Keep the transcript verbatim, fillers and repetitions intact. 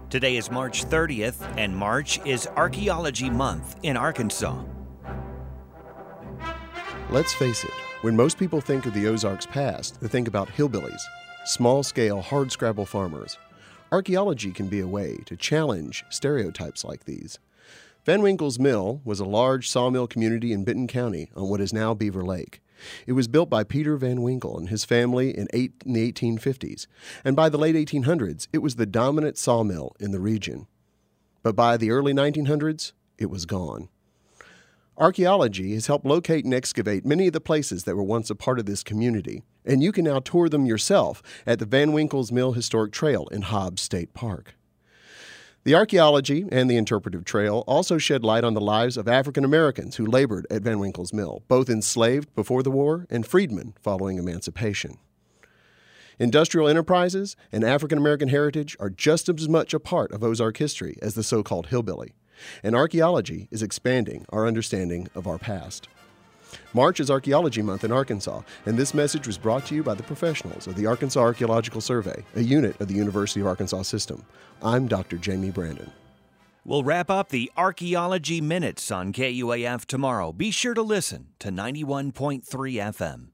Today is March thirtieth, and March is Archaeology Month in Arkansas. Let's face it, when most people think of the Ozarks past, they think about hillbillies, small-scale, hardscrabble farmers. Archaeology can be a way to challenge stereotypes like these. Van Winkle's Mill was a large sawmill community in Benton County on what is now Beaver Lake. It was built by Peter Van Winkle and his family in, eight, in the eighteen fifties, and by the late eighteen hundreds, it was the dominant sawmill in the region. But by the early nineteen hundreds, it was gone. Archaeology has helped locate and excavate many of the places that were once a part of this community, and you can now tour them yourself at the Van Winkle's Mill Historic Trail in Hobbs State Park. The archaeology and the interpretive trail also shed light on the lives of African Americans who labored at Van Winkle's Mill, both enslaved before the war and freedmen following emancipation. Industrial enterprises and African American heritage are just as much a part of Ozark history as the so-called hillbilly, and archaeology is expanding our understanding of our past. March is Archaeology Month in Arkansas, and this message was brought to you by the professionals of the Arkansas Archaeological Survey, a unit of the University of Arkansas System. I'm Doctor Jamie Brandon. We'll wrap up the Archaeology Minutes on K U A F tomorrow. Be sure to listen to ninety-one point three F M.